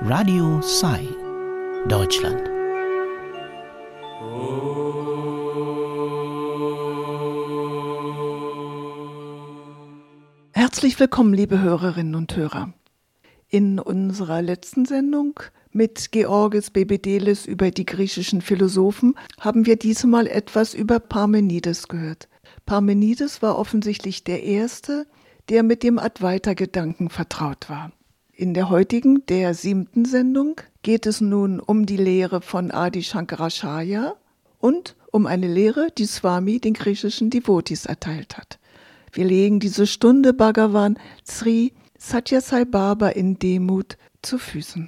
Radio Sai, Deutschland. Herzlich willkommen, liebe Hörerinnen und Hörer. In unserer letzten Sendung mit Georges Bebedelis über die griechischen Philosophen haben wir diesmal etwas über Parmenides gehört. Parmenides war offensichtlich der Erste, der mit dem Advaita-Gedanken vertraut war. In der heutigen, der 7. Sendung, geht es nun um die Lehre von Adi Shankaracharya und um eine Lehre, die Swami den griechischen Devotis erteilt hat. Wir legen diese Stunde Bhagavan Sri Sathya Sai Baba in Demut zu Füßen.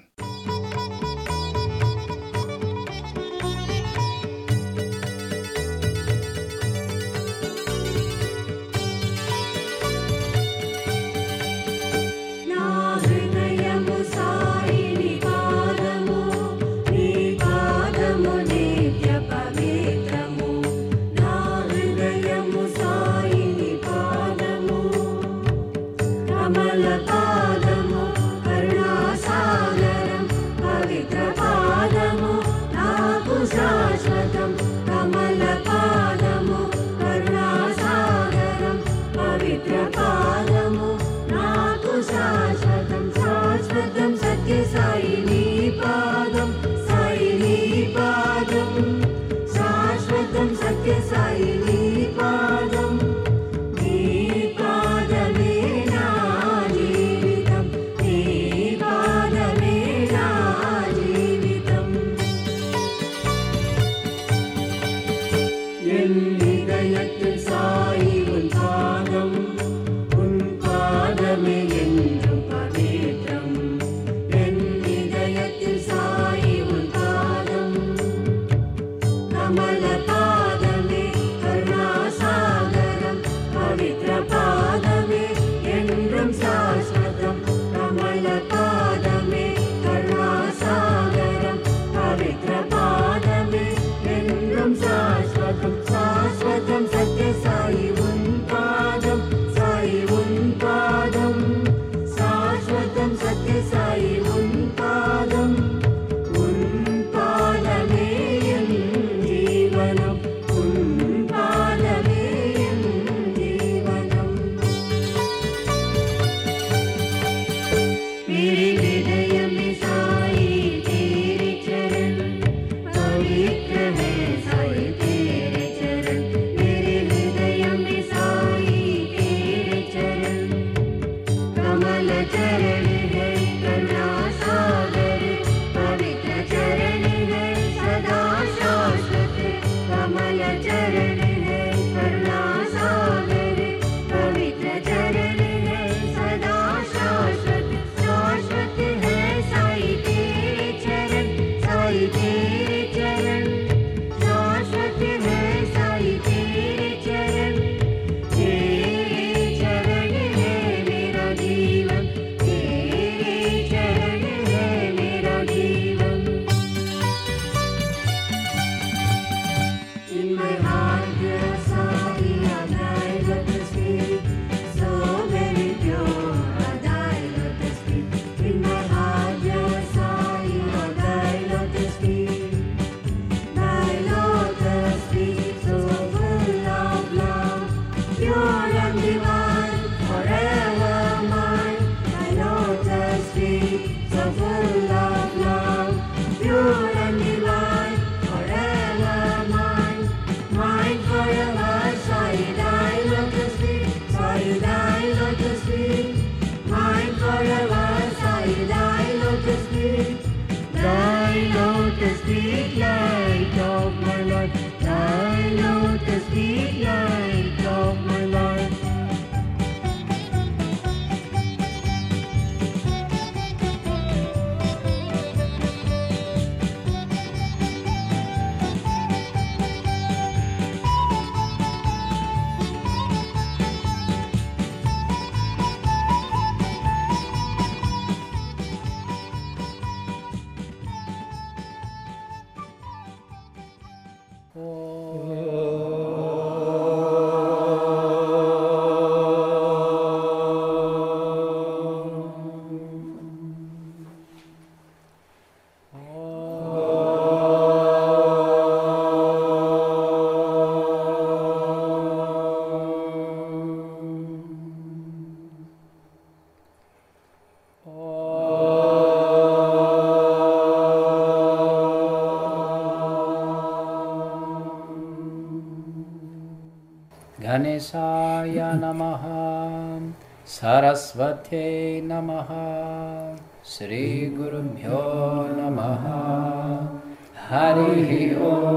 Gurubhyaya Namaha Saraswate Namaha Sri Gurubhyo Namaha Harihi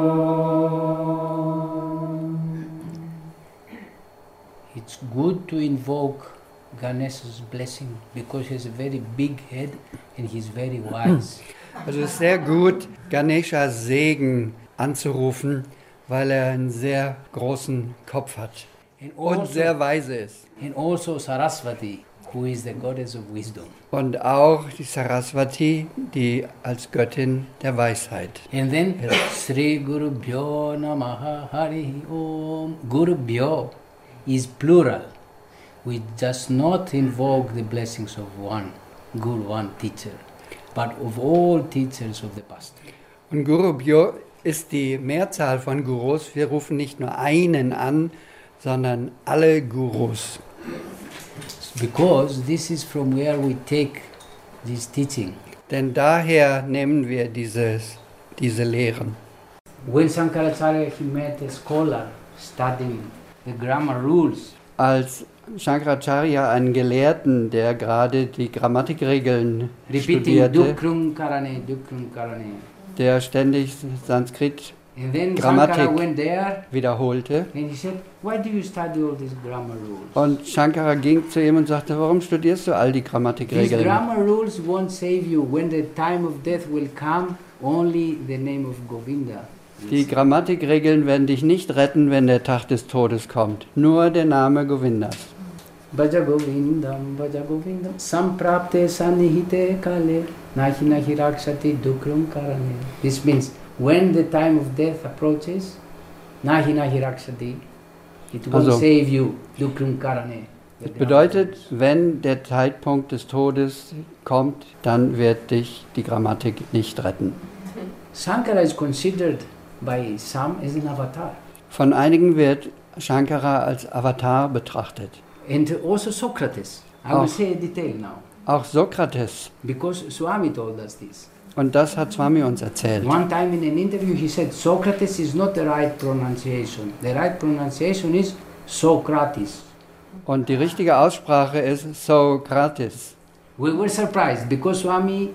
Om. It's good to invoke Ganesha's blessing because he has a very big head and he's very wise. Also es ist sehr gut, Ganeshas Segen anzurufen, weil er einen sehr großen Kopf hat und sehr weise ist. And also Saraswati, who is the goddess of wisdom. Und auch die Saraswati, die als Göttin der Weisheit. And then Sri Gurubhyo Namaha Harihi Om. Gurubhyo is plural. We just not invoke the blessings of one guru, one teacher, but of all teachers of the past. Und Gurubhyo ist die Mehrzahl von Gurus. Wir rufen nicht nur einen an, sondern alle Gurus. Because this is from where we take this teaching. Denn daher nehmen wir diese Lehren. When Shankaracharya he met a scholar studying the grammar rules, Als Shankaracharya einen Gelehrten, der gerade die Grammatikregeln repeating studierte, Dukrum Karane, der ständig Sanskrit and then Grammatik Shankara went there wiederholte. and he said, why do you study all these grammar rules? Und Shankara ging zu ihm und sagte, warum studierst du all die These Grammatikregeln? grammar rules won't save you. When the time of death will come, only the name of Govinda. Die Grammatikregeln werden dich nicht retten, wenn der Tag des Todes kommt. Nur der Name Govindas. Bhaja Govindam, Samprapte Sanihite Kale, Nahi Rakshati Dukrum Karane. This means when the time of death approaches, Nahi Rakshati, it will Also, save you, Dukrum Karane. Das bedeutet, wenn der Zeitpunkt des Todes kommt, dann wird dich die Grammatik nicht retten. Shankara is considered by some as an avatar. Von einigen wird Shankara als Avatar betrachtet. And also Socrates. I will say a detail now, Auch Sokrates. because Swami told us this. Und das hat Swami uns erzählt. One time in an interview he said Socrates is not the right pronunciation. The right pronunciation is Socrates. Und die richtige Aussprache ist Sokrates. We were surprised because Swami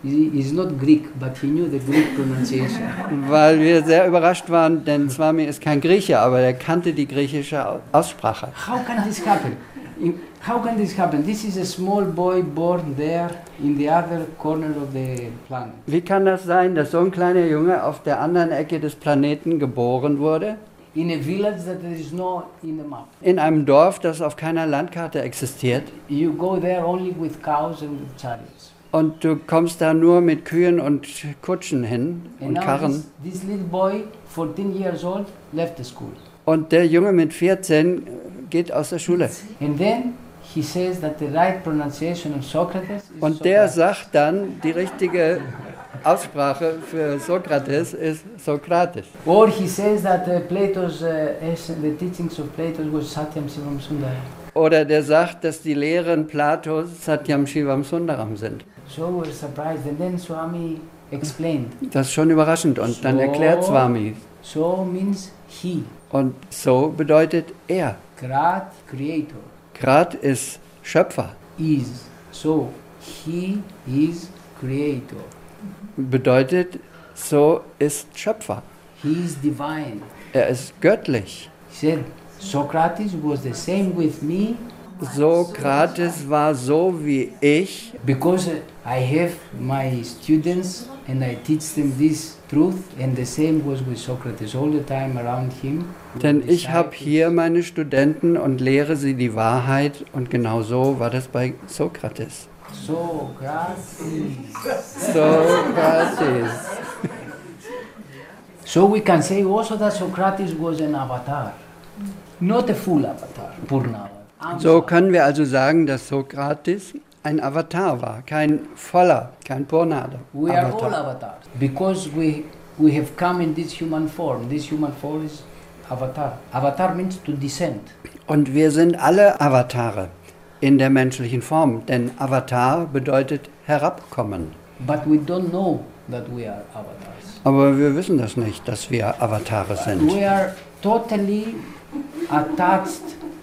is not Greek, but he knew the Greek pronunciation. Weil wir sehr überrascht waren, denn Swami ist kein Grieche, aber er kannte die griechische Aussprache. How can this happen? How can this happen? This is a small boy born there in the other corner of the planet. Wie kann das sein, dass so ein kleiner Junge auf der anderen Ecke des Planeten geboren wurde? In a village that there is no in the map. In einem Dorf, das auf keiner Landkarte existiert. You go there only with cows and with chariots. Und du kommst da nur mit Kühen und Kutschen hin And und now Karren. this little boy, 14 years old, left the school. Und der Junge mit 14 geht aus der Schule. And then he says that the right pronunciation of Socrates is Und der Socrates. sagt dann, die richtige Aussprache für Sokrates ist Sokrates. Or he says that Plato's the teachings of Plato was Satyam Shivam Sundara. Oder der sagt, dass die Lehren Platos Satyam Shivam Sundaram sind. So we're surprised. And then Swami explained. Das ist schon überraschend. Und dann erklärt Swami. So means he. Und so bedeutet er. Krat, creator. Krat ist Schöpfer. Is. So he is creator. Bedeutet, so ist Schöpfer. He is divine. Er ist göttlich. He said, Socrates was the same with me Sokrates war so wie ich, because I have my students and I teach them this truth, and the same was with Socrates all the time around him. denn ich habe hier meine Studenten und lehre sie die Wahrheit und genau so war das bei Sokrates. Socrates. Sokrates. So we can say also that Socrates was an avatar, not a full avatar, Purna. So können wir also sagen, dass Sokrates ein Avatar war, kein voller, kein Purnada. We are all avatars because we have come in this human form. This human form is avatar. Avatar means to descend. Und wir sind alle Avatare in der menschlichen Form, denn Avatar bedeutet herabkommen. But we don't know that we are avatars. Aber wir wissen das nicht, dass wir Avatare sind. We are totally attached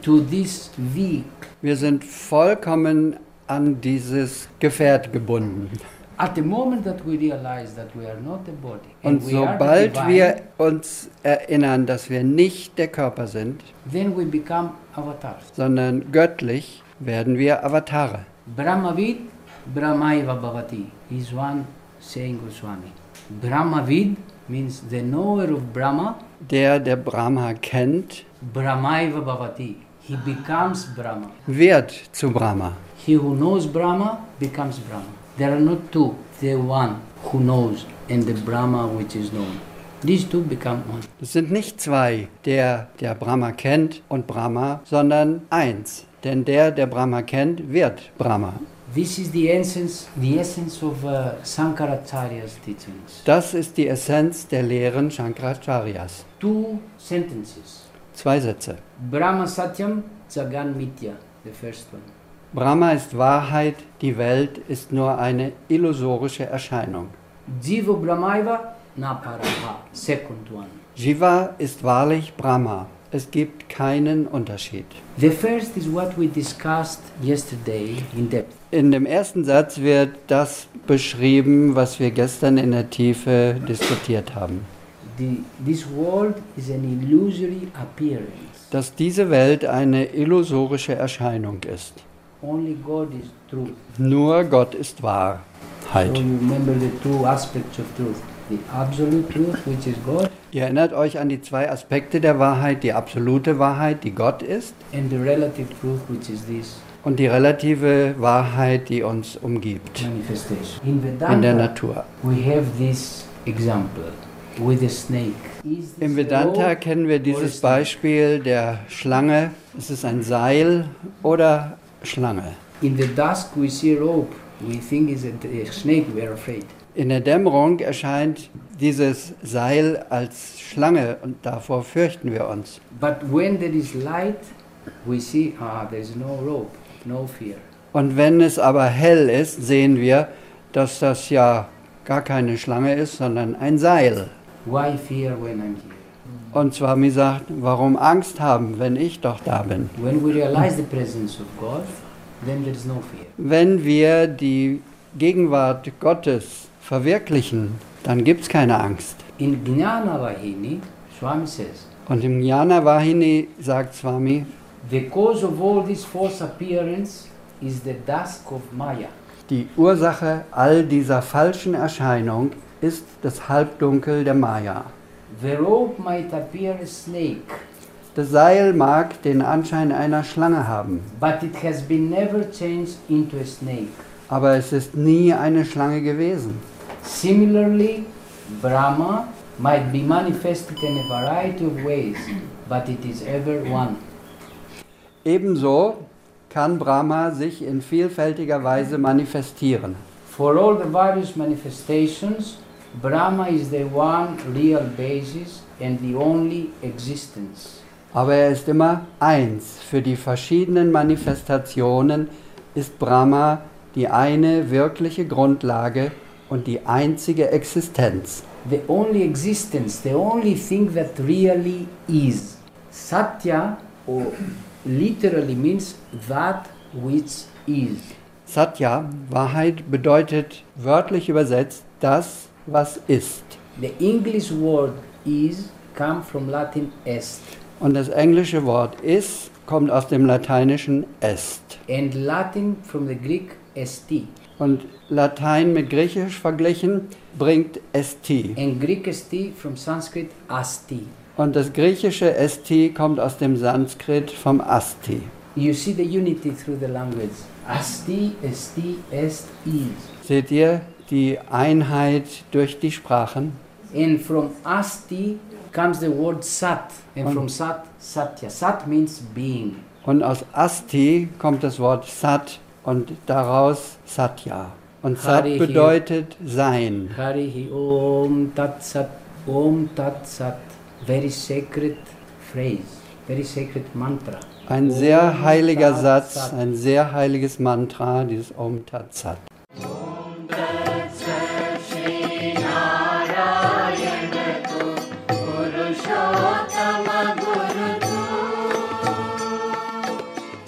to this vehicle. Wir sind vollkommen an dieses Gefährt gebunden. At the moment that we realize that we are not the body, Und and we are the sobald divine, wir uns erinnern, dass wir nicht der Körper sind, then we become avatars. sondern göttlich, werden wir Avatare. Brahmavid, Brahmaiva Bhavati is one saying Goswami. Brahmavid means the knower of Brahma, Der Brahma kennt, Brahmaiva Bhavati. He becomes Brahma. wird zu Brahma. He who knows Brahma becomes Brahma. There are not two, the one who knows and the Brahma which is known. These two become one. Es sind nicht zwei, der Brahma kennt und Brahma, sondern eins. Denn der Brahma kennt, wird Brahma. This is the essence of Sankaracharya's teachings. Das ist die Essenz der Lehren Shankaracharyas. Two sentences. 2 Sätze. Brahma Satyam Jagan Mitya, the first one. Brahma ist Wahrheit, die Welt ist nur eine illusorische Erscheinung. Jiva Brahmaiva Naparaha, second one. Jiva ist wahrlich Brahma. Es gibt keinen Unterschied. The first is what we discussed yesterday in depth. In dem ersten Satz wird das beschrieben, was wir gestern in der Tiefe diskutiert haben. This world is an illusory appearance. Dass diese Welt eine illusorische Erscheinung ist. Only God is truth. Nur Gott ist Wahrheit. So you remember the two aspects of truth. The absolute truth, which is God, Ihr erinnert euch an die 2 Aspekte der Wahrheit, die absolute Wahrheit, die Gott ist, and the relative truth, which is this und die relative Wahrheit, die uns umgibt manifestation. In in der Vedanta, Natur. we have this example with a snake. Is this Im Vedanta rope kennen wir or a dieses snake? Beispiel der Schlange. Ist es ein Seil oder Schlange? In the dusk, we see a rope. We think it's a snake. We are afraid. In der Dämmerung erscheint dieses Seil als Schlange und davor fürchten wir uns. But when there is light, we see there is no rope, no fear. Und wenn es aber hell ist, sehen wir, dass das ja gar keine Schlange ist, sondern ein Seil. Why fear when I'm here? Und Swami sagt, warum Angst haben, wenn ich doch da bin? When we realize the presence of God, then there is no fear. Wenn wir die Gegenwart Gottes verwirklichen, dann gibt es keine Angst. In Jnana Vahini, Swami says, Und im Jnana Vahini sagt Swami, the cause of all this false appearance is the dusk of Maya. die Ursache all dieser falschen Erscheinung ist das Halbdunkel der Maya. The rope might appear a snake, Das Seil mag den Anschein einer Schlange haben, but it has been never changed into a snake. aber es ist nie eine Schlange gewesen. Similarly, Brahma might be manifested in a variety of ways, but it is ever one. Ebenso kann Brahma sich in vielfältiger Weise manifestieren. For all the various manifestations, Brahma is the one real basis and the only existence. Aber er ist immer eins. Für die verschiedenen Manifestationen ist Brahma die eine wirkliche Grundlage und die einzige Existenz. The only existence, the only thing that really is. Satya or literally means that which is. Satya, Wahrheit, bedeutet wörtlich übersetzt das, was ist. The English word is come from Latin est, Und das englische Wort ist kommt aus dem lateinischen est. and Latin from the Greek esti, Und Latein mit Griechisch verglichen bringt esti. and Greek esti from Sanskrit asti. Und das griechische esti kommt aus dem Sanskrit vom asti. You see the unity through the language. Asti, esti, est, is. Seht ihr die Einheit durch die Sprachen? And from asti comes the word sat, and from sat, satya. Sat means being. Und aus asti kommt das Wort sat und daraus satya. Und sat Harihi. bedeutet sein. Harihi Om Tat Sat, Om Tat Sat. Very sacred phrase, very sacred mantra. Ein Om sehr heiliger Tat Satz, Sat. ein sehr heiliges Mantra, dieses Om Tat Sat.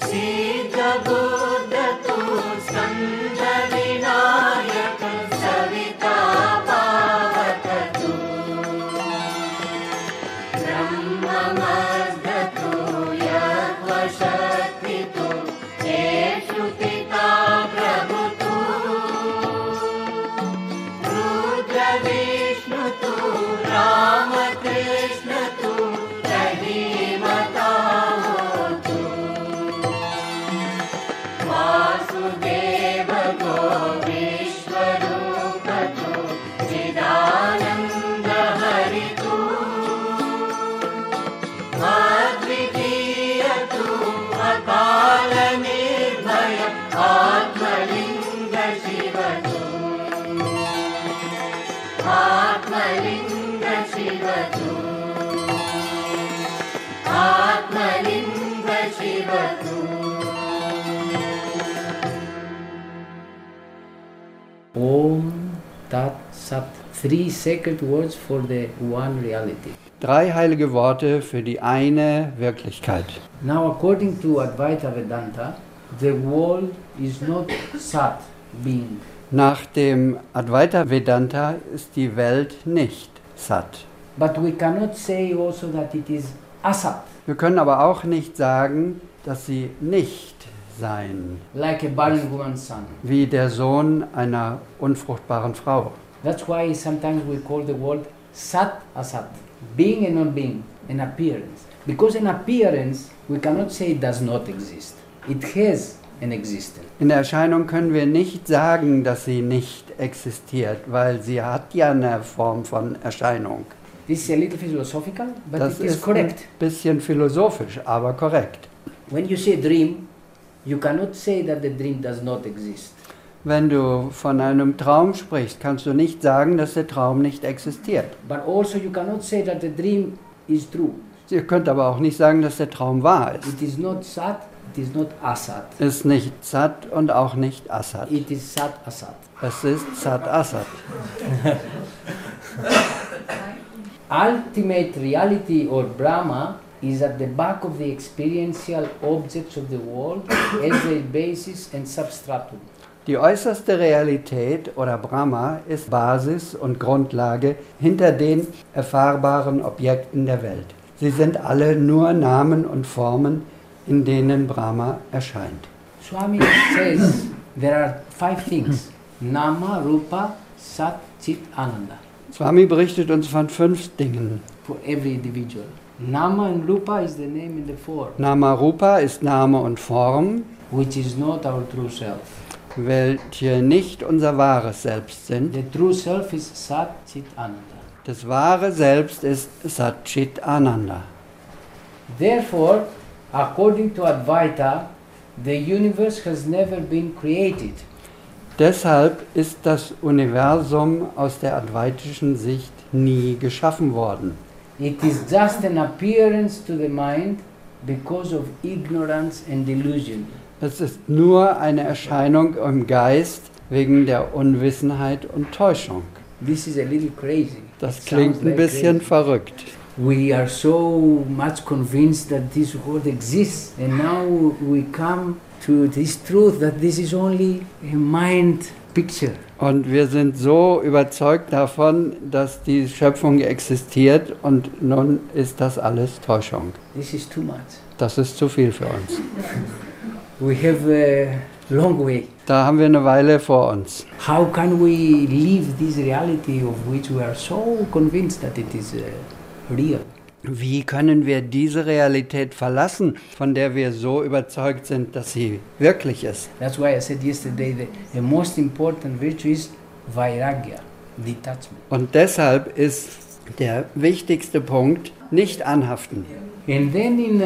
Om Tat Sat. 3 sacred words for the one reality. 3 heilige Worte für die eine Wirklichkeit. Now, according to Advaita Vedanta, the world is not Sat, being. Nach dem Advaita Vedanta ist die Welt nicht Sat. But we cannot say also that it is Asat, Wir können aber auch nicht sagen, dass sie nicht sein, like a barren woman's son. wie der Sohn einer unfruchtbaren Frau. That's why sometimes we call the world Sat Asat, being and non-being, an appearance. Because an appearance, we cannot say it does not exist. It has an existence. In der Erscheinung können wir nicht sagen, dass sie nicht existiert, weil sie hat ja eine Form von Erscheinung. This is a little philosophical, but Das it is ist correct. ein bisschen philosophisch, aber korrekt. When you say dream, you cannot say that the dream does not exist. Wenn du von einem Traum sprichst, kannst du nicht sagen, dass der Traum nicht existiert. But also you cannot say that the dream is true. Ihr könnt aber auch nicht sagen, dass der Traum wahr ist. It is not Sat, it is not Asat. Ist nicht Sat und auch nicht Asat. It is Sat Asat. Es ist Sat Asat. Ultimate reality or Brahma is at the back of the experiential objects of the world as their basis and substratum. Die äußerste Realität oder Brahma ist Basis und Grundlage hinter den erfahrbaren Objekten der Welt. Sie sind alle nur Namen und Formen, in denen Brahma erscheint. Swami says there are 5 things: Nama, Rupa, Sat, Chit, Ananda, Swami berichtet uns von 5 Dingen. for every individual. Nama and Rupa is the name in the form, Nama Rupa ist Name und Form, which is not our true self. welche nicht unser wahres Selbst sind. The true self is Sat, Chit, Ananda. Das wahre Selbst ist Sat Chit Ananda. Therefore, according to Advaita, the universe has never been created. Deshalb ist das Universum aus der advaitischen Sicht nie geschaffen worden. It is just an appearance to the mind because of ignorance and delusion. Es ist nur eine Erscheinung im Geist wegen der Unwissenheit und Täuschung. This is a little crazy. Das It klingt sounds ein like bisschen crazy. verrückt. We are so much convinced that this world exists, and now we come to this truth that this is only a mind picture. Und wir sind so überzeugt davon, dass die Schöpfung existiert und nun ist das alles Täuschung. This is too much. Das ist zu viel für uns. We have a long way. Da haben wir eine Weile vor uns. How can we live this reality of which we are so convinced that it is real? Wie können wir diese Realität verlassen, von der wir so überzeugt sind, dass sie wirklich ist? That's why I said yesterday that the most important virtue is vairagya, detachment. Und deshalb ist der wichtigste Punkt nicht anhaften. And then in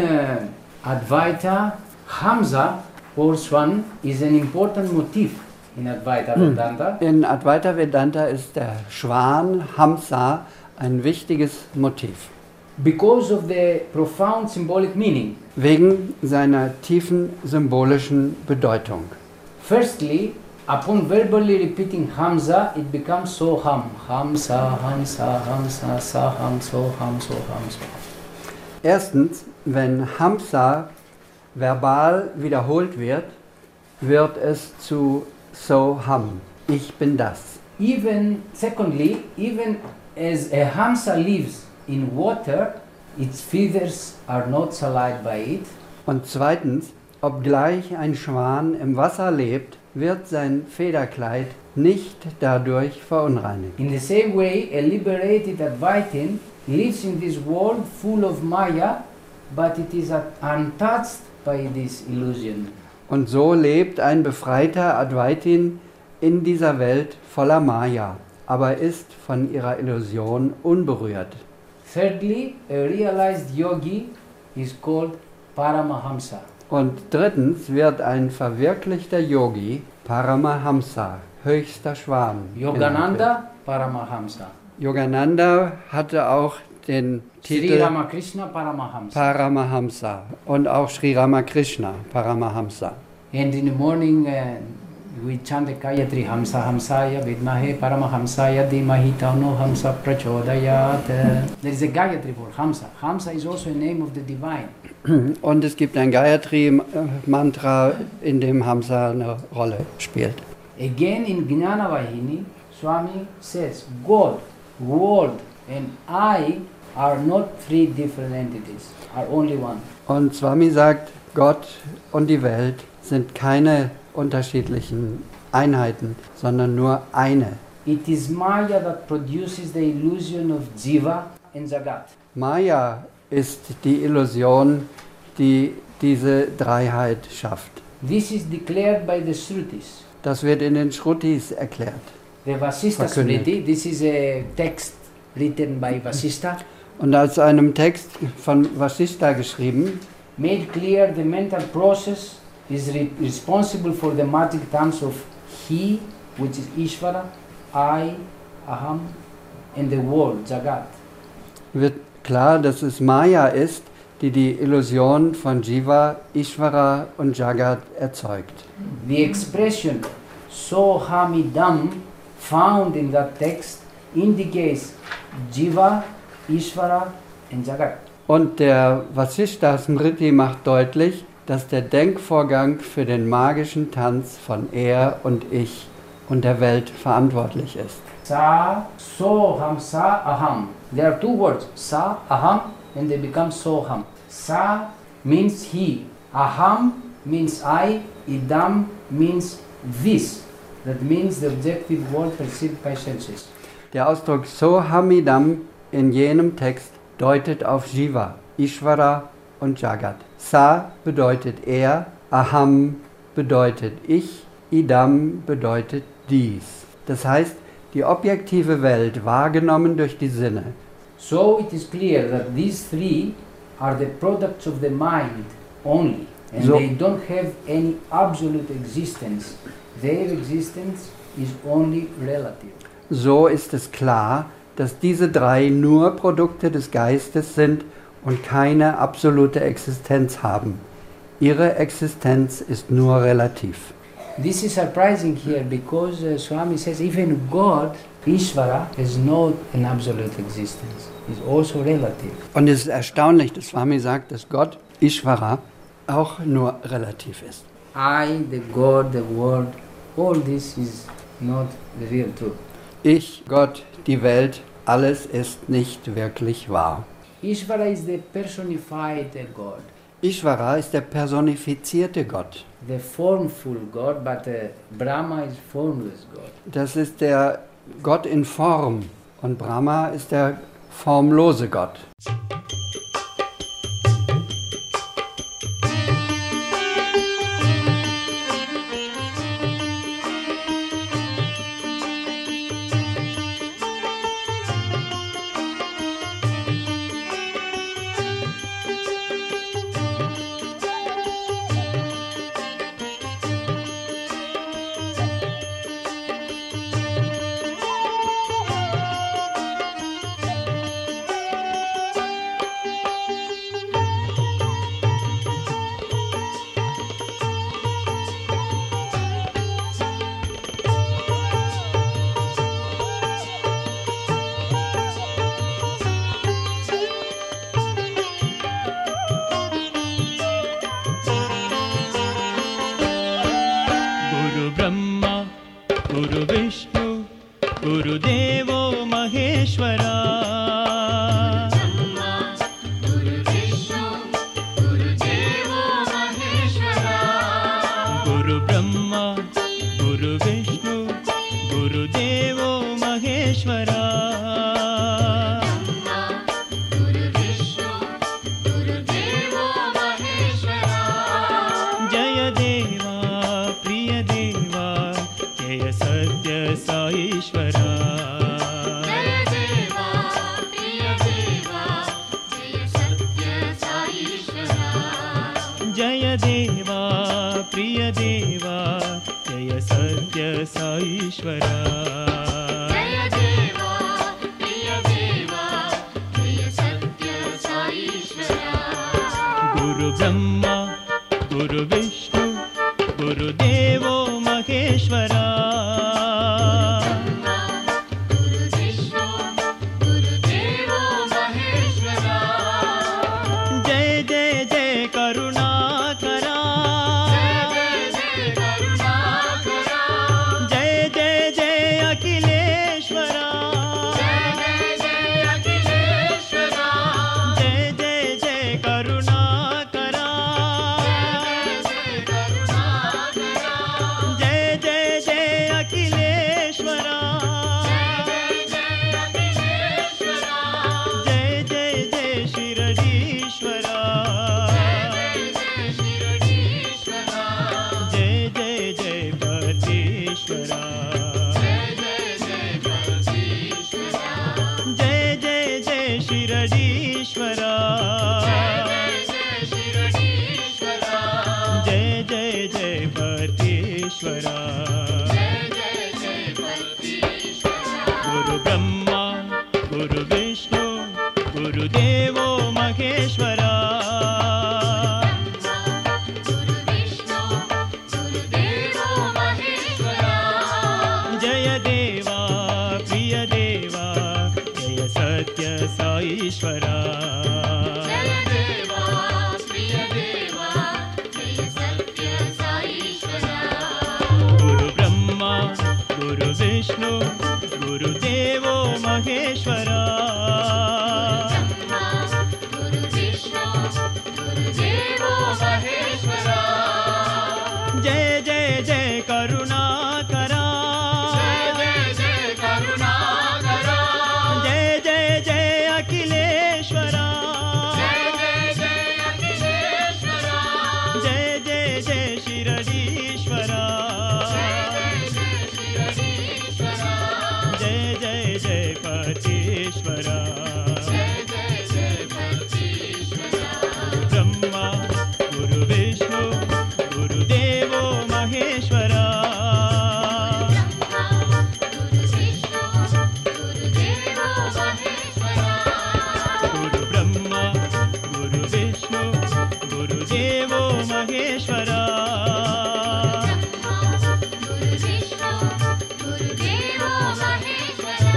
Advaita, Hamsa, or Swan, is an important motif in Advaita Vedanta. In Advaita Vedanta ist der Schwan, Hamsa, ein wichtiges Motiv. Because of the profound symbolic meaning. Wegen seiner tiefen symbolischen Bedeutung. Firstly, upon verbally repeating Hamza, it becomes Soham. Hamsa, Hamsa, Hamsa, Saham, Soham, Soham, Soham. Erstens, wenn Hamsa verbal wiederholt wird, wird es zu Soham. Ich bin das. Secondly, even as a hamsa lives in water, its feathers are not sullied by it. Und zweitens, obgleich ein Schwan im Wasser lebt, wird sein Federkleid nicht dadurch verunreinigt. In the same way, a liberated Advaitin lives in this world full of Maya, but it is untouched by this illusion. Und so lebt ein befreiter Advaitin in dieser Welt voller Maya, aber ist von ihrer Illusion unberührt. Thirdly, a realized yogi is called Paramahamsa. Und drittens wird ein verwirklichter Yogi, Paramahamsa, höchster Schwan. Yogananda Paramahamsa. Yogananda hatte auch den Sri Titel Ramakrishna Paramahamsa. Paramahamsa und auch Sri Ramakrishna Paramahamsa. And in the morning we chant the Gayatri Hamsa Hamsaya Vidmahe Paramahamsaya Dhimahi Tano Hamsa Prachodayat. There is a Gayatri for Hamsa. Hamsa is also a name of the divine. Und es gibt ein Gayatri-Mantra, in dem Hamsa eine Rolle spielt. Again in Jnana Vahini, Swami says, God, world and I are not three different entities, are only one. Und Swami sagt, Gott und die Welt sind keine unterschiedlichen Einheiten, sondern nur eine. It is Maya that produces the illusion of Jiva and Jagat. Maya ist die Illusion, die diese Dreiheit schafft. This is declared by the Shrutis. Das wird in den Shrutis erklärt. The Vasista Verkündet. Smriti, this is a text written by Vasista, Und als einem Text von Vasishta geschrieben, made clear the mental process is responsible for the magic dance of He, which is Ishvara, I, Aham, and the world, Jagat. wird klar, dass es Maya ist, die die Illusion von Jiva, Ishvara und Jagat erzeugt. The expression Sohamidam found in that text indicates Jiva, Ishvara and Jagat. Und der Vasishta Smriti macht deutlich, dass der Denkvorgang für den magischen Tanz von Er und Ich und der Welt verantwortlich ist. Sa, Soham, Sa, Aham. There are two words, Sa, Aham, and they become Soham. Sa means He. Aham means I. Idam means this. That means the objective world perceived by senses. Der Ausdruck Sohamidam in jenem Text deutet auf Jiva, Ishvara und Jagat. Sa bedeutet Er, Aham bedeutet Ich, Idam bedeutet dies. Das heißt, die objektive Welt wahrgenommen durch die Sinne. So it is clear that these three are the products of the mind only, and So- they don't have any absolute existence. Their existence is only relative. So ist es klar, dass diese drei nur Produkte des Geistes sind und keine absolute Existenz haben. Ihre Existenz ist nur relativ. This is surprising here because Swami says even God, Ishvara, has not an absolute existence. It's also relative. Und es ist erstaunlich, dass Swami sagt, dass Gott, Ishvara, auch nur relativ ist. I, the God, the world, all this is not the real truth. Ich, Gott, die Welt, alles ist nicht wirklich wahr. Ishvara is the personified God, Ishvara ist der personifizierte Gott. the formful God, but Brahma is formless God. Das ist der Gott in Form und Brahma ist der formlose Gott. Guru Vishnu, Guru Devo Maheshwara. Guru Vishnu, Guru Devo Maheshwara. Jaya Deva, Priya Deva, Jaya Satya Sai Ishvara. Jaya Deva, Priya Deva, Jaya Satya Sai Ishvara. Jaya Deva, Priya Deva, Jaya Satya Sai Ishvara. Guru Brahma, Guru Vishnu, Guru Devo Maheshwara. Guru Vishnu, Guru Devo Maheshwara. Jai Jai Jai Karuna. Guru Brahma, Guru Vishnu, Guru Devo Maheshwara. Guru Vishnu, Guru Devo Maheshwara. Jaya Deva, Priya Deva, Jaya Satya Sai Ishvara. Jaya Deva, Priya Deva, Jaya Satya Sai Ishvara. Guru Brahma, Guru Vishnu, Guru Devo Maheshwara. Guru Vishnu, Guru Devo Maheshwara. Jai Jai Jai Karunakara. Jai Jai Jai Karunakara. Jai Jai Jai Akhileshwara. Jai Jai Jai Akhileshwara. Jai Jai Jai Shiradishwara. Jai Jai Jai Patishwara. Jai Jai Jai Patishwara. Brahma, Guru Vishnu, Guru Devo Maheshwara. Guru Vishnu, Guru Devo Maheshwara. Guru Brahma, Guru Vishnu, Guru Devo Maheshwara. Guru Vishnu, Guru Devo Maheshwara.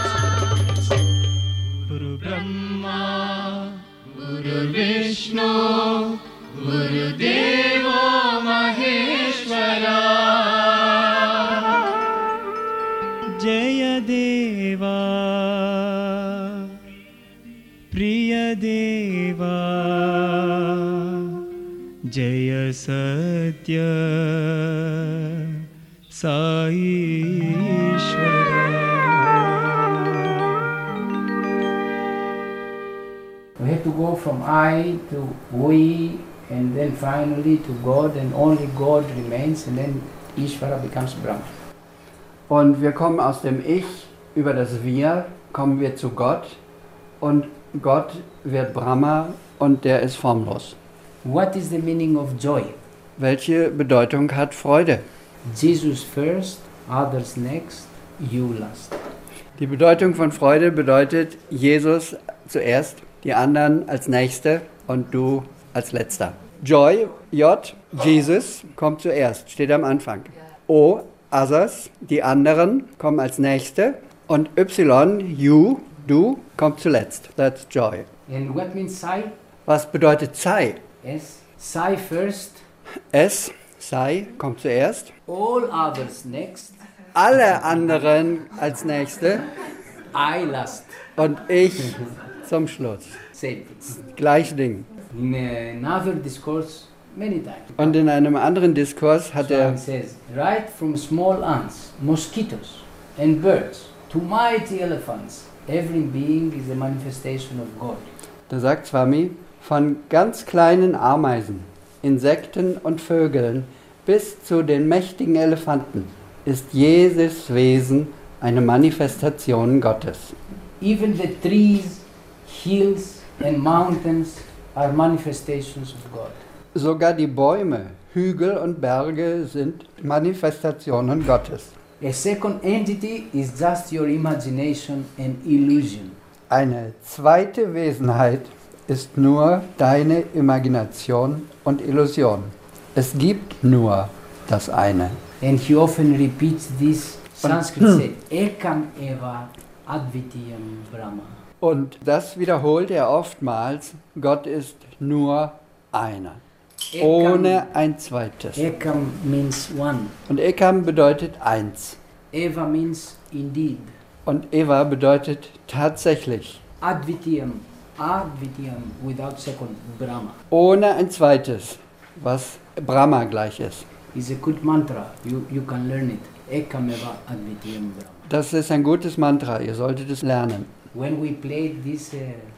Guru Brahma, Guru Vishnu, Guru Devo Maheshwara. Jaya Deva, Priya Deva, Jaya Satya Sai Ishvara. We have to go from I to we, and then finally to God, and only God remains, and then Ishvara becomes Brahma. Und wir kommen aus dem Ich über das Wir, kommen wir zu Gott und Gott wird Brahma und der ist formlos. What is the meaning of joy? Welche Bedeutung hat Freude? Jesus first, others next, you last. Die Bedeutung von Freude bedeutet Jesus zuerst, die anderen als Nächste und du als Letzter. Joy, J, Jesus, kommt zuerst, steht am Anfang. O, others, die anderen, kommen als Nächste. Und Y, you, du, kommt zuletzt. That's joy. And what means Sai? Was bedeutet Sai? S. Sai first. S, Sai, kommt zuerst. All others next. Alle anderen als Nächste. I last. Und ich zum Schluss. Same. Gleich Ding. In another discourse, many times. Und in einem anderen Diskurs hat Swami er says, right from small ants, mosquitoes, and birds to mighty elephants, every being is a manifestation of God. Da sagt Swami, von ganz kleinen Ameisen, Insekten und Vögeln bis zu den mächtigen Elefanten ist jedes Wesen eine Manifestation Gottes. Even the trees, hills, and mountains are manifestations of God. Sogar die Bäume, Hügel und Berge sind Manifestationen Gottes. A second entity is just your imagination and illusion. Eine zweite Wesenheit ist nur deine Imagination und Illusion. Es gibt nur das eine. And he often repeats this Sanskrit say, Ekam eva advitiyam Brahma. Und das wiederholt er oftmals, Gott ist nur einer, ohne ein zweites. Ekam means one. Und Ekam bedeutet eins. Eva means indeed. Und Eva bedeutet tatsächlich, Advitiyam. Advitiyam without second Brahma. ohne ein zweites, was Brahma gleich ist. Is a good mantra. You can learn it. Ekam eva advitiyam Brahma. Das ist ein gutes Mantra, ihr solltet es lernen. When we played this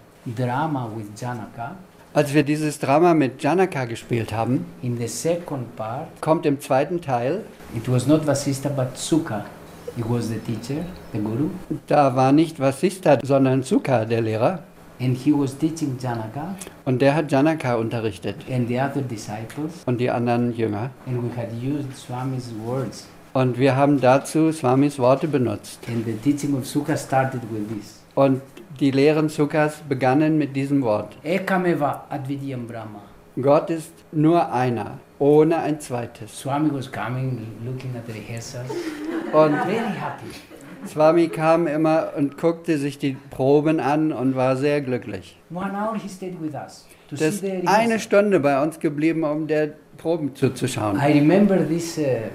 drama with Janaka, Als wir dieses Drama mit Janaka gespielt haben, in the second part, kommt im zweiten Teil, it was not Vasistha but Sukha. He was the teacher, the guru, da war nicht Vasistha, sondern Sukha, der Lehrer. and he was teaching Janaka Und der hat Janaka unterrichtet and the other disciples, und die anderen Jünger. and we had used Swami's words. Und wir haben dazu Swamis Worte benutzt. And the teaching of Sukha started with this. Und die Lehren Sukhas begannen mit diesem Wort. Ekameva advidyam Brahma. Gott ist nur einer, ohne ein zweites. Swami was coming, looking at the rehearsals, Und very happy. Swami kam immer und guckte sich die Proben an und war sehr glücklich. 1 hour he stayed with us to Der see ist the eine rehearsals. Stunde bei uns geblieben, um der Proben zuzuschauen. I remember this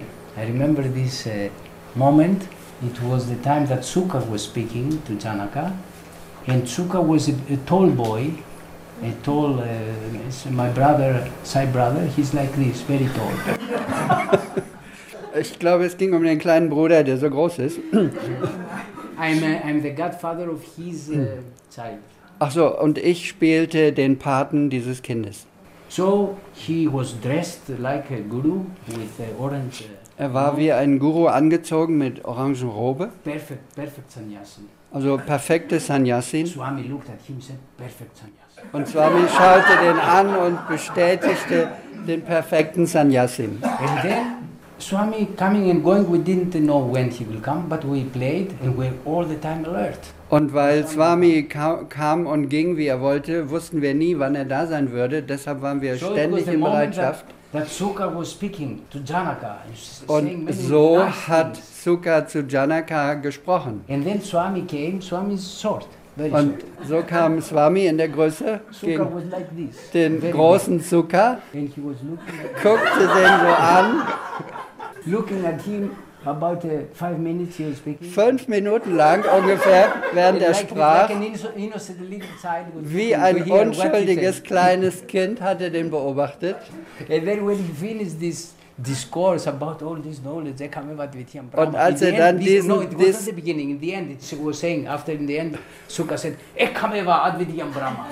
moment. It was the time that Sukha was speaking to Janaka, and Sukha was a tall boy, a tall. My brother, Sai brother, he's like this, very tall. Ich glaube, es ging um den kleinen Bruder, der so groß ist. I'm the godfather of his child. Ach so, und ich spielte den Paten dieses Kindes. So he was dressed like a guru with orange. Er war wie ein Guru angezogen mit orangen Robe, Perfect sannyasi. also perfekte Sannyasin. Swami looked at him and said, perfect sannyasi. Und Swami schaute den an und bestätigte den perfekten Sannyasin. And then Swami coming and going, we didn't know when he will come, but we played and we're all the time alert. Und weil Swami kam und ging, wie er wollte, wussten wir nie, wann er da sein würde. Deshalb waren wir So it was ständig the in moment Bereitschaft. that Sukha was speaking to Janaka and saying Und many so nice hat things. Sukha zu Janaka gesprochen. And then Swami came. Swami is short, very Und short. so kam Swami in der Größe Sukha gegen was like this. den very großen Sukha, big. And he was guckte den so an. looking at him about 5 minutes. He was speaking. 5 Minuten lang ungefähr, während er sprach. Like an innocent little child would Wie to ein hear what he unschuldiges said. kleines Kind hat er den beobachtet. And then when he finished this discourse about all this knowledge, Und als er dann it was not the beginning. In the end, it was saying after in the end, Sukha said, Ekameva advidyam Brahma.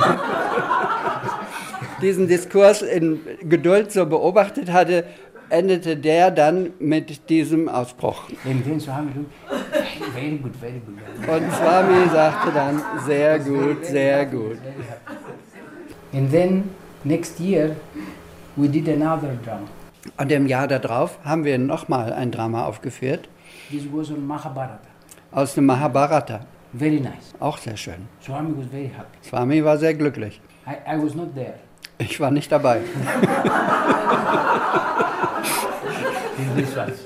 diesen Diskurs in Geduld so beobachtet hatte, endete der dann mit diesem Ausbruch. And then Swami looked, very good, very good. Und Swami sagte dann, sehr gut, sehr gut. Very happy. And then next year, we did another drama. Und im Jahr darauf haben wir nochmal ein Drama aufgeführt, This was on Mahabharata. aus dem Mahabharata. Very nice. Auch sehr schön. Swami was very happy. Swami war sehr glücklich. I was not there. Ich war nicht dabei. In this one.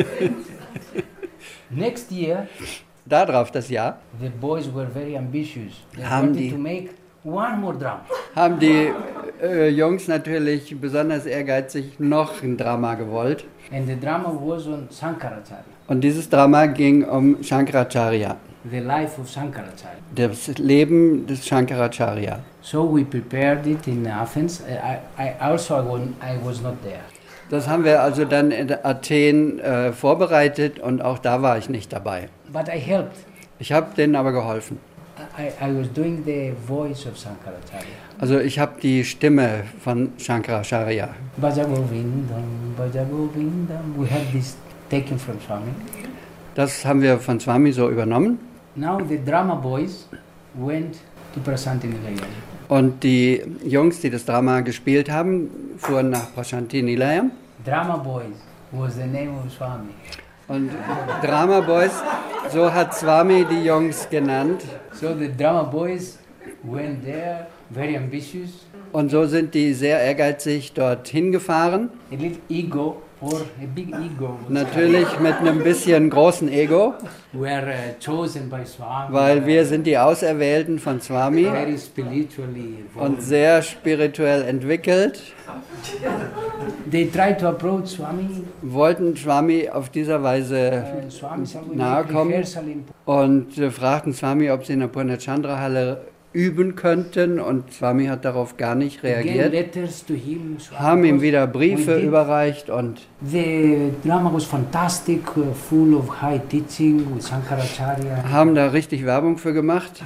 Next year, Darauf, das Jahr, the boys were very ambitious. They Haben wanted die- to make one more drama. haben die Jungs natürlich besonders ehrgeizig noch ein Drama gewollt. And the drama was on Shankaracharya. Und dieses Drama ging um Shankaracharya. the life of Shankaracharya. Das Leben des Shankaracharya. So we prepared it in Athens. I was not there. Das haben wir also dann in Athen vorbereitet und auch da war ich nicht dabei. But I helped. Ich habe denen aber geholfen. I was doing the voice of Shankaracharya. Also ich habe die Stimme von Shankaracharya. Bhaja Govindam, Bhaja Govindam. We had this taken from Swami. Das haben wir von Swami so übernommen. Now the drama boys went to Prasanthi Nilayam. Und die Jungs, die das Drama gespielt haben, fuhren nach Prasanthi Nilayam. Drama boys was the name of Swami. Und Drama Boys, so hat Swami die Jungs genannt. So the drama boys went there, very ambitious, Und so sind die sehr ehrgeizig dorthin gefahren. a little ego or a big ego. Natürlich mit einem bisschen großen Ego, Were chosen by Swami. weil wir sind die Auserwählten von Swami Very spiritually und involved. sehr spirituell entwickelt. They tried to approach Swami. Wollten Swami auf dieser Weise Swami said, we nahe make kommen rehearsal in und fragten Swami, ob sie in der Purnachandra-Halle üben könnten. Und Swami hat darauf gar nicht Again, reagiert. letters to him. Swami Haben ihm was- wieder we Briefe did. überreicht und The drama was fantastic, full of high teaching with Shankaracharya. haben da richtig Werbung für gemacht.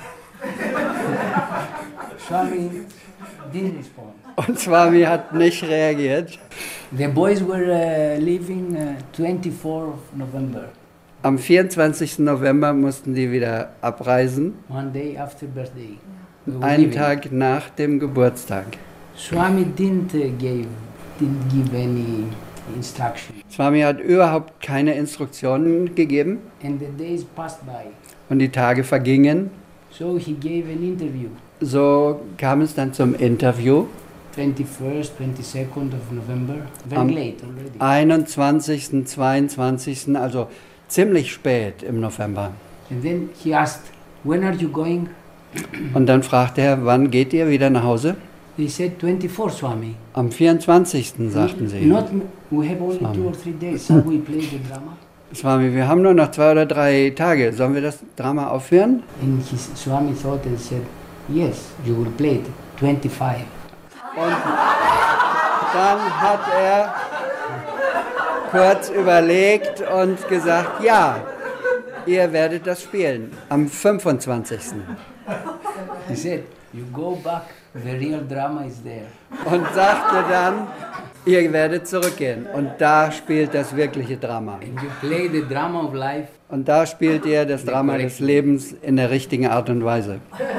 Swami didn't respond. Und Swami hat nicht reagiert. The boys were leaving 24th of November, Am 24. November mussten die wieder abreisen, one day after birthday. We were einen leaving. Tag nach dem Geburtstag. Swami didn't give any instruction, Swami hat überhaupt keine Instruktionen gegeben and the days passed by. und die Tage vergingen. So he gave an interview, So kam es dann zum Interview 21st, 22nd of November, very Am late already. 21., 22., also ziemlich spät im November. And then he asked, when are you going? Und dann fragte er, wann geht ihr wieder nach Hause? They said 24th, Swami. Am 24. sagten sie. Not, we have only Swami. 2 or 3 days. Shall we play the drama? Swami, wir haben nur noch 2 oder 3 Tage. Sollen wir das Drama aufführen? And his Swami thought and said, yes, you will play it. 25. Und dann hat er kurz überlegt und gesagt, ja, ihr werdet das spielen am 25. He said, you go back, the real drama is there. Und sagte dann, ihr werdet zurückgehen. Und da spielt das wirkliche Drama. And you play the drama of life. Und da spielt ihr das Drama des Lebens in der richtigen Art und Weise.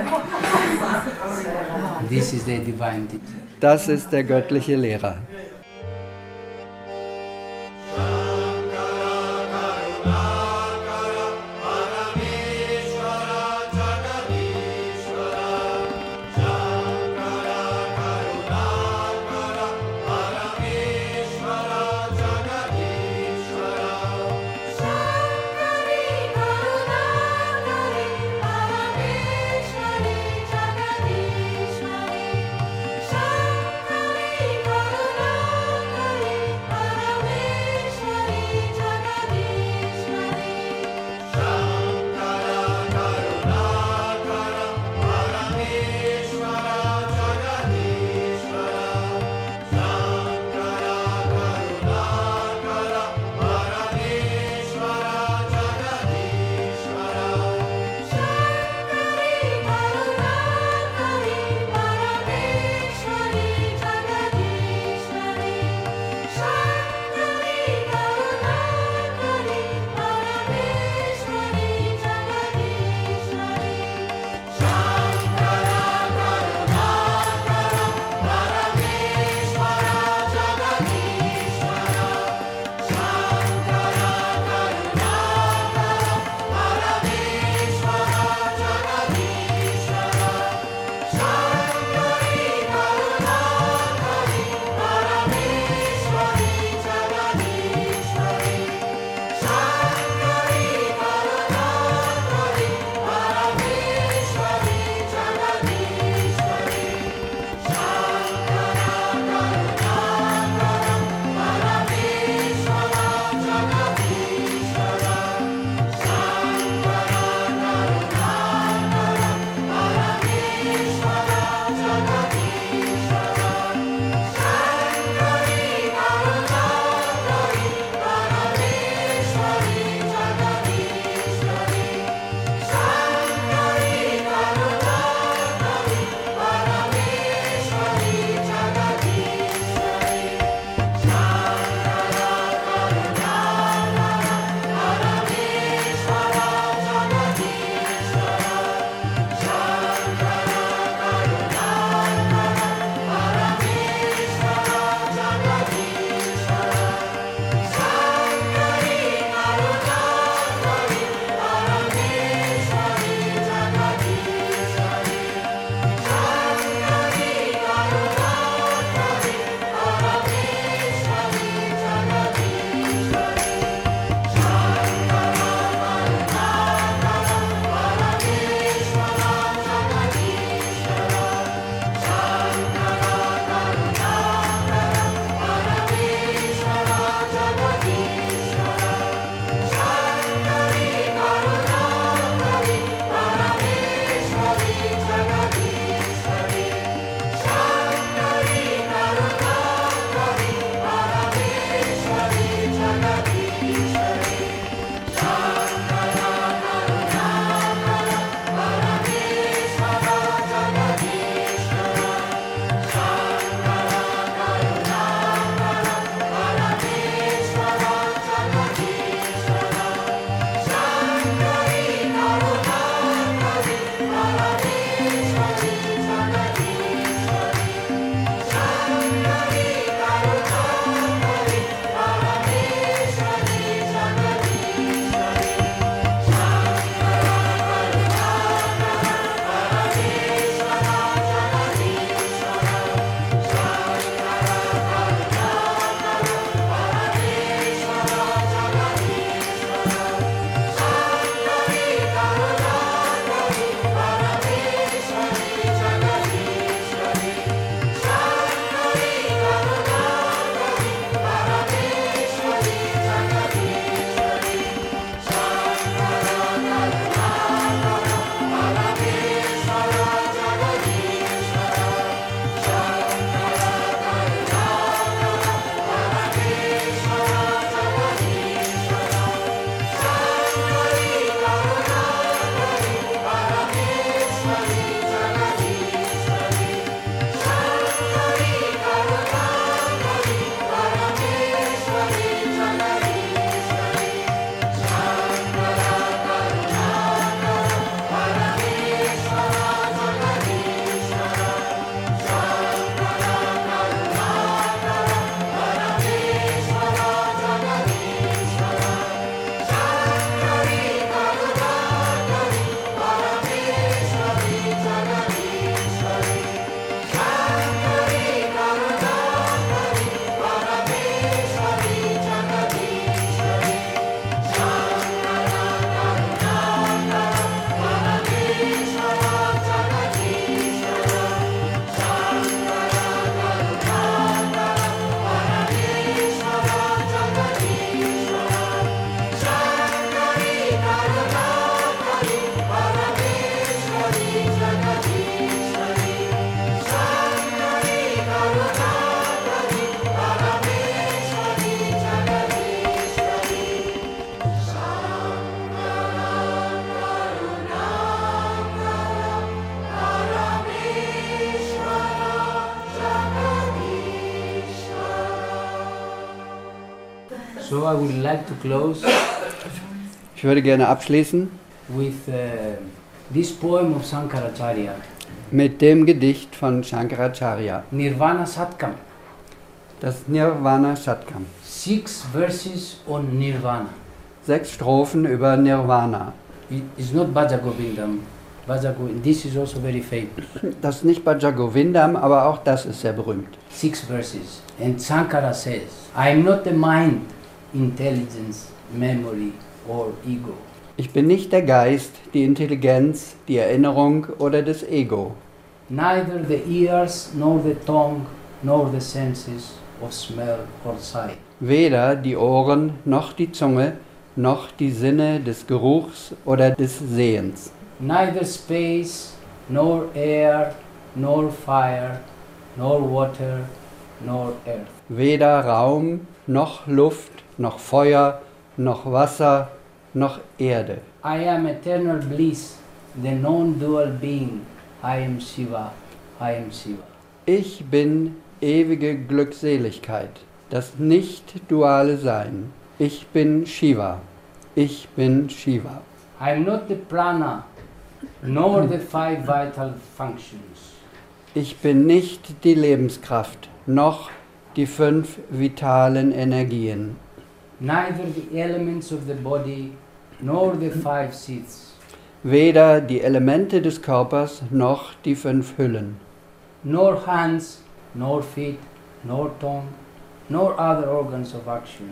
This is the divine teacher. Das ist der göttliche Lehrer. Shankari Karunakari So I would like to close Ich würde gerne abschließen with this poem of Shankaracharya, mit dem Gedicht von Shankaracharya, Nirvana Satkam. das Nirvana Shatkam. 6 verses on Nirvana. 6 Strophen über Nirvana. It is not Bhaja Govindam. This is also very famous. Das ist nicht Bhaja Govindam, aber auch das ist sehr berühmt. 6 verses. And Shankara says, I am not the mind, intelligence, memory or ego. Ich bin nicht der Geist, die Intelligenz, die Erinnerung oder das Ego. Neither the ears, nor the tongue, nor the senses of smell or sight. Weder die Ohren, noch die Zunge, noch die Sinne des Geruchs oder des Sehens. Neither space, nor air, nor fire, nor water, nor earth. Weder Raum, noch Luft, noch Feuer, noch Wasser, noch Erde. I am eternal bliss, the non-dual being. I am Shiva, I am Shiva. Ich bin ewige Glückseligkeit, das nicht-duale Sein. Ich bin Shiva. Ich bin Shiva. I am not the prana, nor the 5 vital functions. Ich bin nicht die Lebenskraft, noch die 5 vitalen Energien. Neither the elements of the body, nor the 5 seats. Weder die Elemente des Körpers, noch die 5 Hüllen. Nor hands, nor feet, nor tongue, nor other organs of action.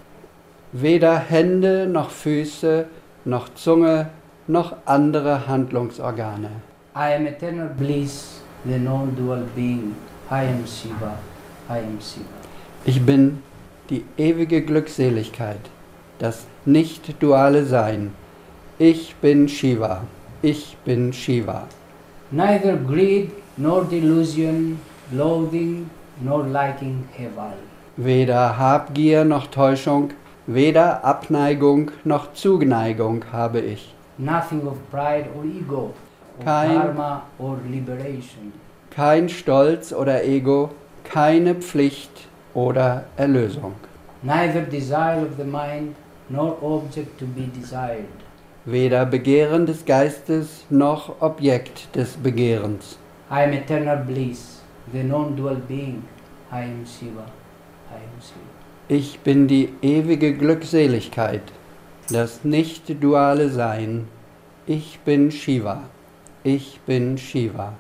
Weder Hände, noch Füße, noch Zunge, noch andere Handlungsorgane. I am eternal bliss, the non-dual being. I am Shiva, I am Shiva. Ich bin die ewige Glückseligkeit, das nicht-duale Sein. Ich bin Shiva. Ich bin Shiva. Neither greed, nor delusion, loathing, nor liking have I. Weder Habgier noch Täuschung, weder Abneigung noch Zuneigung habe ich. Nothing of pride or ego, of Kein- dharma or liberation. Kein Stolz oder Ego, keine Pflicht oder Erlösung. Neither desire of the mind, nor object to be desired. Weder Begehren des Geistes noch Objekt des Begehrens. I am eternal bliss, the non-dual being. I am Shiva, I am Shiva. Ich bin die ewige Glückseligkeit, das nicht-duale Sein. Ich bin Shiva. Ich bin Shiva.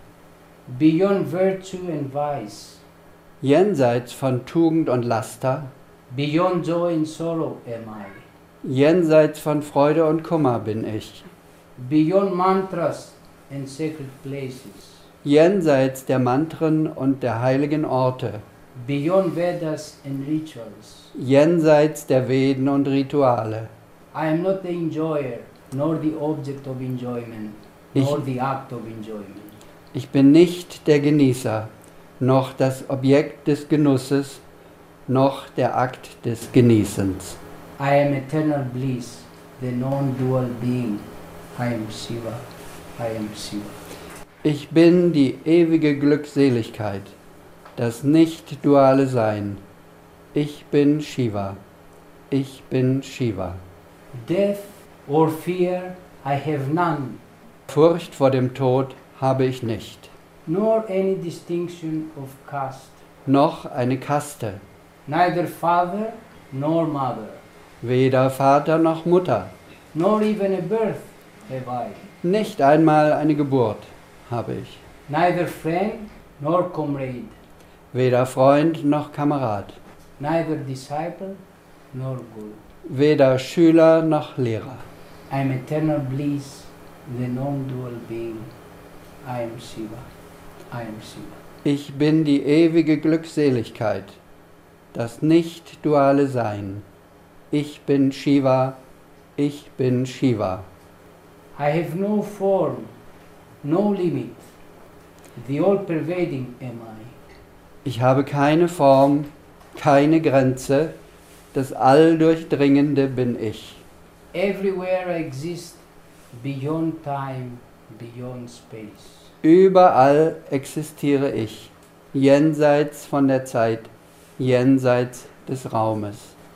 Beyond virtue and vice, Jenseits von Tugend und Laster, beyond joy and sorrow am I. jenseits von Freude und Kummer bin ich. Beyond mantras and sacred places, Jenseits der Mantren und der heiligen Orte, beyond Vedas and rituals. jenseits der Veden und Rituale. I am not the enjoyer, nor the object of enjoyment, nor the act of enjoyment. Ich bin nicht der Genießer, noch das Objekt des Genusses, noch der Akt des Genießens. I am eternal bliss, the non-dual being. I am Shiva, I am Shiva. Ich bin die ewige Glückseligkeit, das nicht-duale Sein. Ich bin Shiva. Ich bin Shiva. Death or fear I have none, Furcht vor dem Tod habe ich nicht, nor any distinction of caste, noch eine Kaste, neither father nor mother, weder Vater noch Mutter, nor even a birth have I, nicht einmal eine Geburt habe ich, neither friend nor comrade, weder Freund noch Kamerad, neither disciple nor guru. weder Schüler noch Lehrer. I am eternal bliss, the non-dual being. I am Shiva, I am Shiva. Ich bin die ewige Glückseligkeit, das nicht-duale Sein. Ich bin Shiva, ich bin Shiva. I have no form, no limit, the all-pervading am I. Ich habe keine Form, keine Grenze, das Alldurchdringende bin ich. Everywhere I exist, beyond time, beyond space. Überall existiere ich, jenseits von der Zeit, jenseits des Raumes.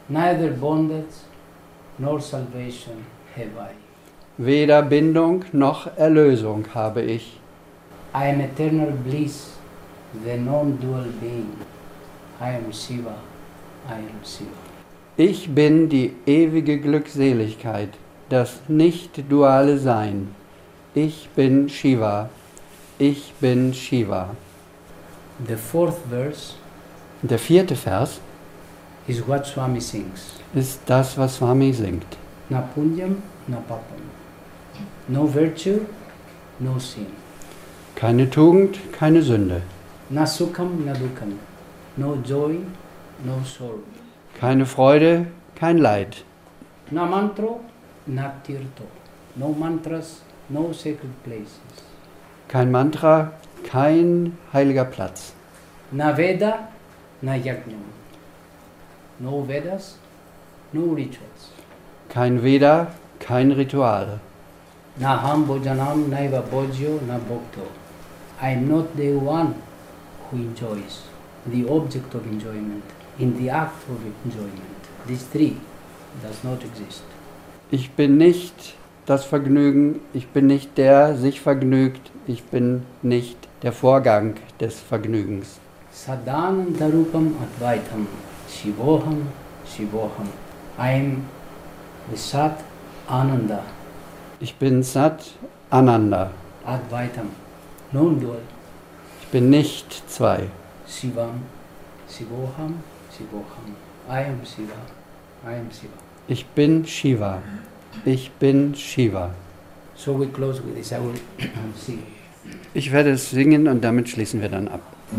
neither bondage nor salvation have I. Weder Bindung noch Erlösung habe ich. I am eternal bliss, the non-dual being. I am Shiva, I am Shiva. Ich bin die ewige Glückseligkeit, das nicht-duale Sein. Ich bin Shiva, ich bin Shiva. The fourth verse Der 4. Vers is what Swami sings. ist das, was Swami singt. Na punyam, na papam. No virtue, no sin. Keine Tugend, keine Sünde. Na sukham, na dukham. No joy, no sorrow. Keine Freude, kein Leid. Na mantro, na tirtho. No mantras, no sacred places. Kein Mantra, kein heiliger Platz. Na Veda, na yajnam. No Vedas, no rituals. Kein Veda, kein Ritual. Na ham bhojanam, naiva bhojyo, na bhakto. I am not the one who enjoys, the object of enjoyment, in the act of enjoyment. These three does not exist. Ich bin nicht das Vergnügen, ich bin nicht der sich vergnügt, ich bin nicht der Vorgang des Vergnügens. Sadanandarupam advaitam, shivoham, shivoham. I am the Sat Ananda, Ich bin Sat Ananda. advaitam, non-dual. Ich bin nicht zwei. Shivam, shivoham, shivoham. I am Shiva, I am Shiva. Ich bin Shiva. Ich bin Shiva. So we close with this. I will sing. Ich werde es singen und damit schließen wir dann ab.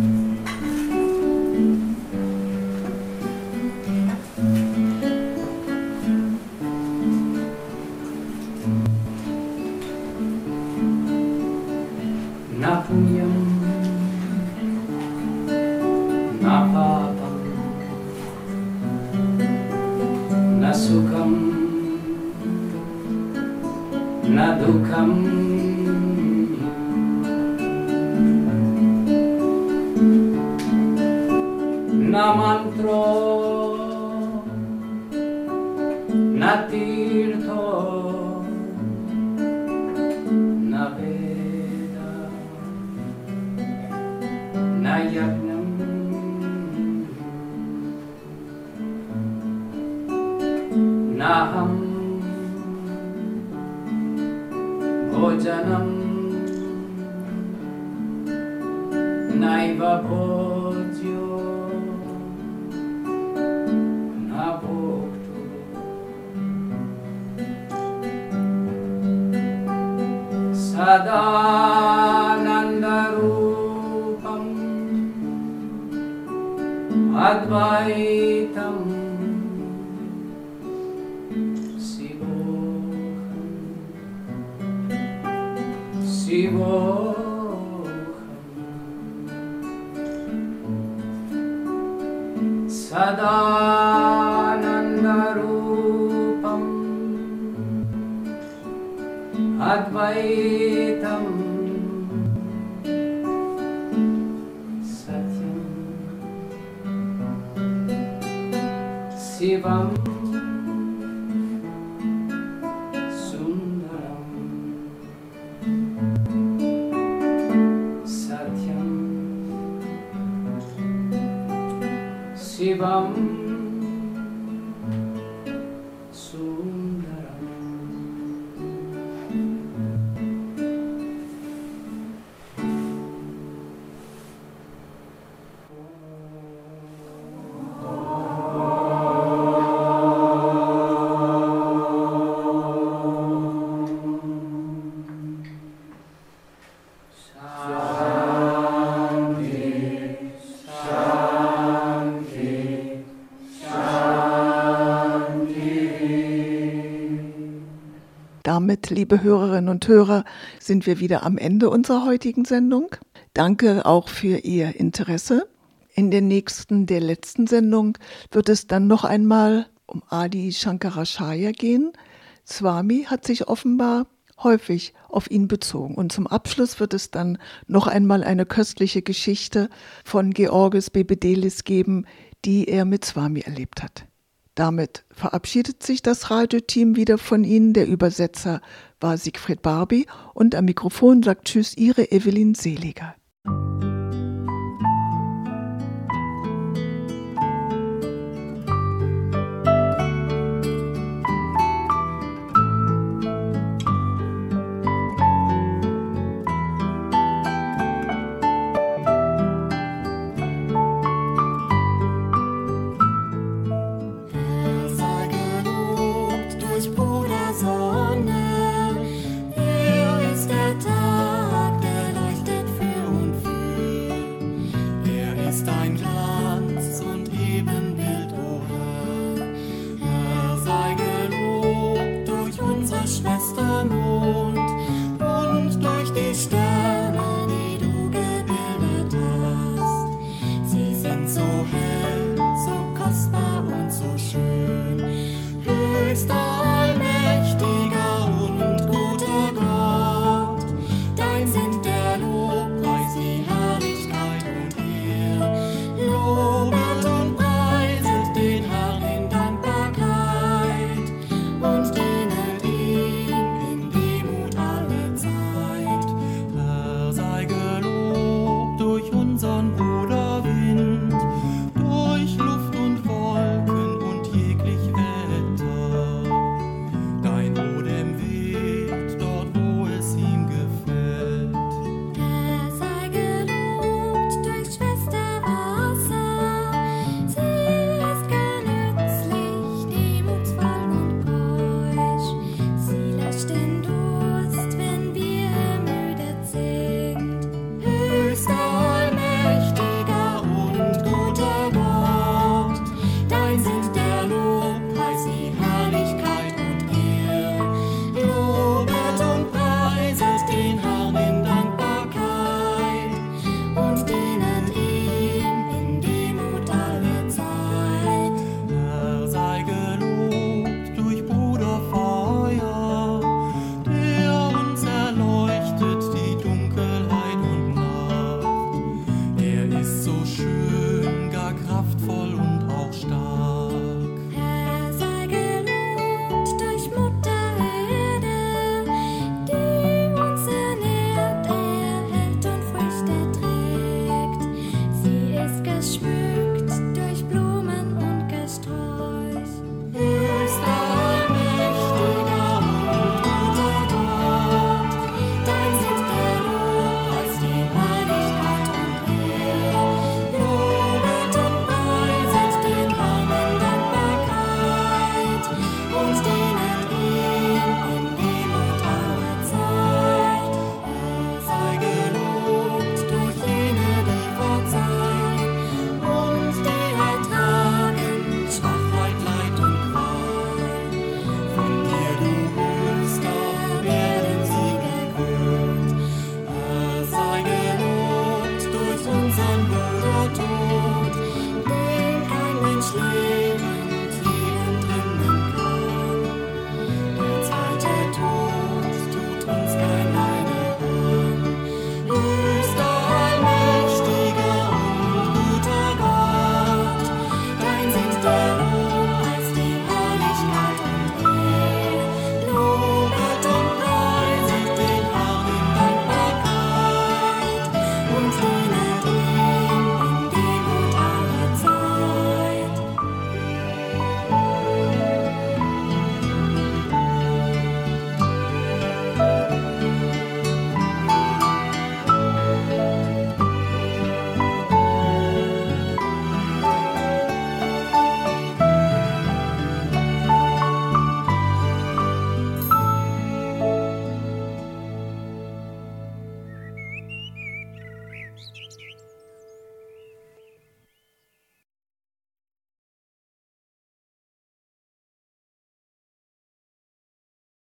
Na punyam, na papam, na sukham, na dukham. Na mantro, na tirtho, na Veda, na yajnam. Naham bhojanam, naiva bhojyo, na bhokto. Sadanandarupam advaitam, Sadanandarupam advaitam satyam Shivam sundaram satyam Shivam sundaram. Damit, liebe Hörerinnen und Hörer, sind wir wieder am Ende unserer heutigen Sendung. Danke auch für Ihr Interesse. In der nächsten, der letzten Sendung wird es dann noch einmal um Adi Shankaracharya gehen. Swami hat sich offenbar häufig auf ihn bezogen. Und zum Abschluss wird es dann noch einmal eine köstliche Geschichte von Georges Bebedelis geben, die er mit Swami erlebt hat. Damit verabschiedet sich das Radioteam wieder von Ihnen. Der Übersetzer war Siegfried Barbie und am Mikrofon sagt Tschüss, Ihre Evelyn Seliger. So hell, so kostbar und so schön. Höchster